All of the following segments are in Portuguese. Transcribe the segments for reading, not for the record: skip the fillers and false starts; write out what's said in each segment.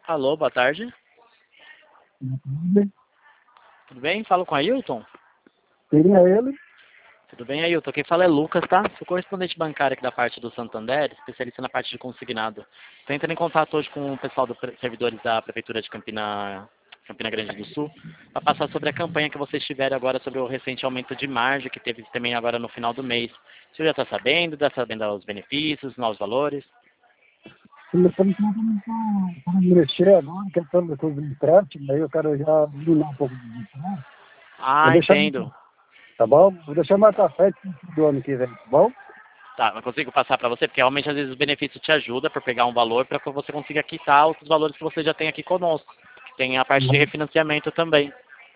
Alô, boa tarde. Tudo bem? Falo com Ailton? Seria ele? Tudo bem, Ailton? Quem fala é Lucas, tá? Sou correspondente bancário aqui da parte do Santander, especialista na parte de consignado. Estou entrando em contato hoje com o pessoal dos servidores da Prefeitura de Campina Grande do Sul, para passar sobre a campanha que vocês tiveram agora sobre o recente aumento de margem que teve também agora no final do mês. O senhor já está sabendo os benefícios, novos valores? Sim, estamos para mexer agora, questão da coisa de empréstimo, aí eu quero já eliminar um pouco de empréstimo. Vou Ah, deixar, entendo. tá bom? Vou deixar mais para frente do ano que vem, tá bom? Tá, eu consigo passar para você, porque realmente às vezes o benefício te ajuda por pegar um valor para que você consiga quitar os valores que você já tem aqui conosco. Tem a parte de Uhum. refinanciamento também.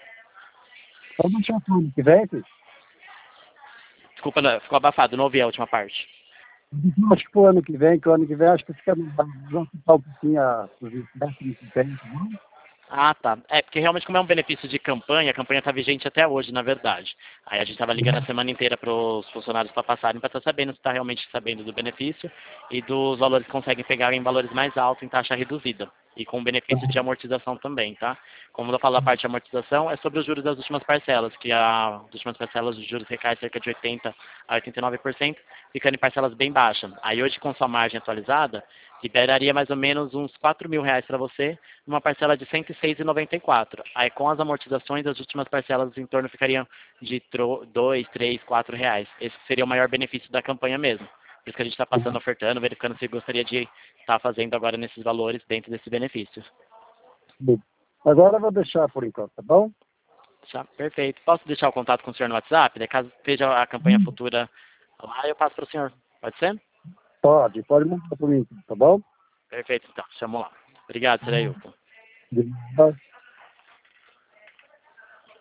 Pode deixar para o ano que vem, filho. Desculpa, ficou abafado, não ouvi a última parte. Acho que para o ano que vem, acho que fica vamos ficar um pouquinho os empréstimos que tem, tá bom? Ah, tá. É, porque realmente como é um benefício de campanha, a campanha está vigente até hoje, na verdade. Aí a gente estava ligando a semana inteira para os funcionários para passarem, para estar sabendo se está realmente sabendo do benefício e dos valores que conseguem pegar em valores mais altos em taxa reduzida. E com benefício de amortização também, tá? Como eu falo a parte de amortização, é sobre os juros das últimas parcelas, que as últimas parcelas de juros recaem cerca de 80% a 89%, ficando em parcelas bem baixas. Aí hoje, com sua margem atualizada, liberaria mais ou menos uns R$ 4.000 para você, numa parcela de R$ 106,94. Aí com as amortizações, as últimas parcelas em torno ficariam de R$ 2, R$ 3, R$ 4. Esse seria o maior benefício da campanha mesmo. Por isso que a gente está passando, ofertando, verificando se gostaria de estar fazendo agora nesses valores dentro desse benefício. Bom, agora eu vou deixar por enquanto, tá bom? Tá? Perfeito. Posso deixar o contato com o senhor no WhatsApp? Daí, caso esteja a campanha futura lá, eu passo para o senhor. Pode ser? Pode mandar por mim, tá bom? Perfeito, então. Chamo lá. Obrigado, Sr. Ailton. Obrigado.